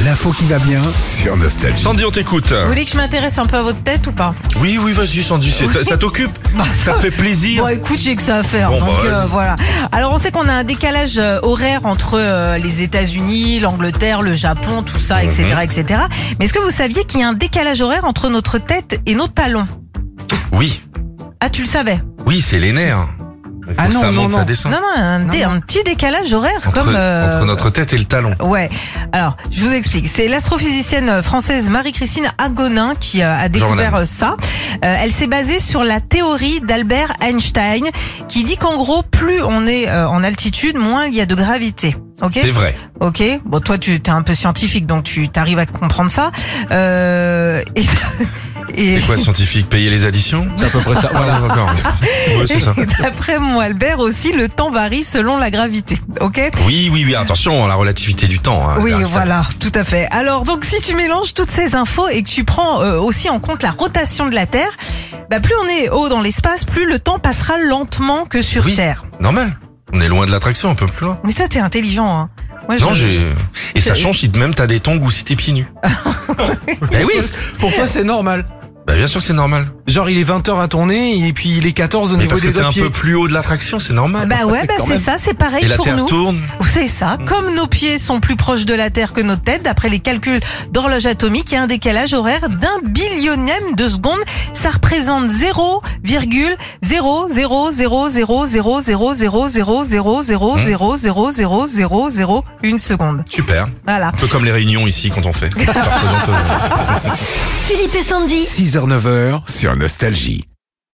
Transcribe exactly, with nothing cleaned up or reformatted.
L'info qui va bien sur Nostalgie. Sandy, on t'écoute. Vous voulez que je m'intéresse un peu à votre tête ou pas? Oui, oui, vas-y Sandy, c'est- Oui. ça t'occupe Bah, Ça te fait plaisir. Bon, écoute, j'ai que ça à faire. Bon, donc bah, euh, vas-y. voilà. Alors, on sait qu'on a un décalage euh, horaire entre euh, les États-Unis, l'Angleterre, le Japon, tout ça, et cetera, et cetera. Mais est-ce que vous saviez qu'il y a un décalage horaire entre notre tête et nos talons? Oui, Ah, tu le savais? oui, c'est les nerfs. Il faut Ah que non, ça non, monte, non. ça descend. Non, non, un, dé- non. un petit décalage horaire Entre, comme euh, entre notre tête et le talon. Ouais. Alors, je vous explique. C'est l'astrophysicienne française Marie-Christine Agonin qui euh, a découvert l'aime. euh, ça. Euh, elle s'est basée sur la théorie d'Albert Einstein qui dit qu'en gros, plus on est euh, en altitude, moins il y a de gravité. Ok. C'est vrai. Ok. Bon, toi, tu es un peu scientifique, donc tu t'arrives à comprendre ça. Euh, et, et- C'est quoi scientifique? Payer les additions? C'est à peu près ça. Voilà, Voilà. d'accord. Ouais, c'est ça. et d'après mon Albert aussi, le temps varie selon la gravité. Ok. Oui, oui, oui, attention, la relativité du temps. Hein, Oui, Einstein. voilà, tout à fait. Alors, donc, si tu mélanges toutes ces infos et que tu prends euh, aussi en compte la rotation de la Terre, bah, plus on est haut dans l'espace, plus le temps passera lentement que sur Oui. Terre. Normal. On est loin de l'attraction, un peu plus loin. Mais toi, t'es intelligent, hein. Moi, Non, je- j'ai... Et ça C'est- change si même t'as des tongs ou si t'es pieds nus. Eh oui. Pour toi, c'est normal. Bah bien sûr, c'est normal. Genre, il est vingt heures à tourner et puis il est quatorze au Mais niveau parce que des t'es doigts un de pied. peu plus haut de l'attraction, c'est normal. Bah ouais, bah Quand c'est même. ça, c'est pareil Et la pour Terre nous. tourne. C'est ça. Comme nos pieds sont plus proches de la Terre que notre tête, d'après les calculs d'horloge atomique, il y a un décalage horaire d'un billionième de seconde. Ça représente zéro virgule zéro zéro zéro zéro zéro zéro zéro zéro zéro zéro zéro zéro zéro zéro zéro une seconde. Super. Voilà. Un peu comme les réunions ici quand on fait. Ça représente, euh, Philippe et Sandy. six heures neuf heures sur Nostalgie.